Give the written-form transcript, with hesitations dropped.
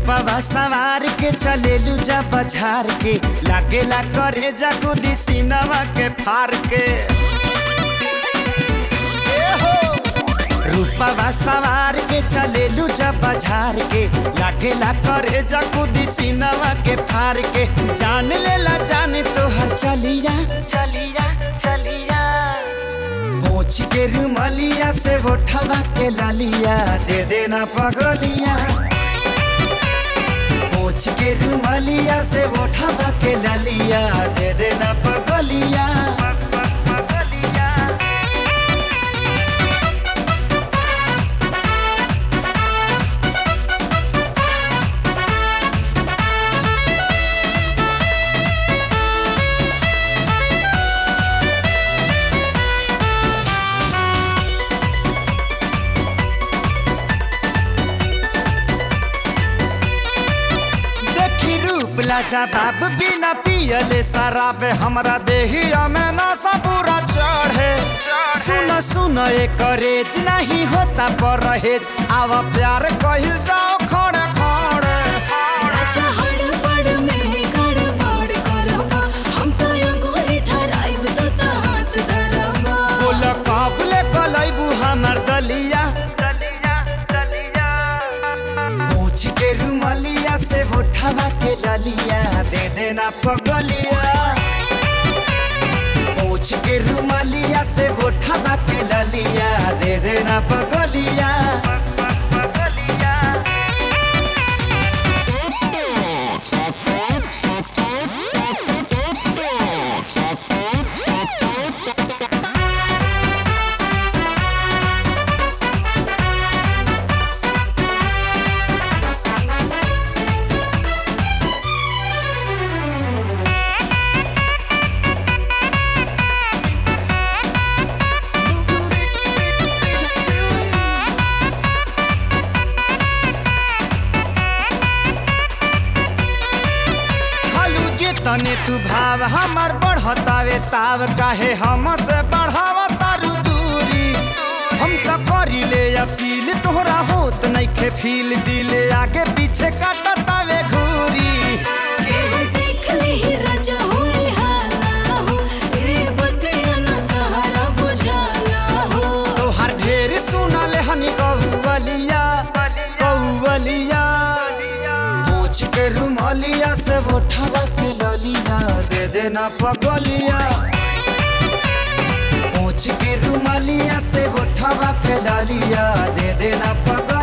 रूपवा सवार के चलेलू जा बझार के लागेला करे जागो दिसिनवा के फार के रूपवा सवार के चलेलू जा बझार के लागेला करे जागो दिसिनवा के फार के जान लेला जाने तोहर चलिया चलिया चलिया पोछ के रुमलिया से उठवा के लालिया दे देना पगलिया पोछ के रुमलिया से उठवा के लालिया दे देना पगलिया जवाब बिना पियले शराब हमरा देहिया में नशा पूरा चढ़े सुन सुन करेज नहीं होता परहेज आवा प्यार कहिल जाओ खड़े खड़े राजा हड़बड़ में गड़बड़ करबा हम तो अंगूरी धराइब तो हाथ धरबा बोल काबले कलैबू हमर दलिया पूछ के रुमलिया से उठवा के ललिया दे देना पगलिया पूछ के रुमलिया से उठवा के ललिया दे देना पगलिया तने तू भाव हमर बढ़तावे ताव काहे हमसे बढ़ावा तारू दूरी हम तो करी ले अपील तोहरा होत नइखे फील दिले आगे पीछे काटतावे घूरी देख ले राजा होए हाला हो ए बतिया न तहरा बुझाला हो तोहर ढेर सुनले हनी कौवलिया कौवलिया पूछ के रुमलिया से उठवा के ललिया दे देना पगलिया पूछ के रुमलिया से उठवा के ललिया दे देना पगलिया।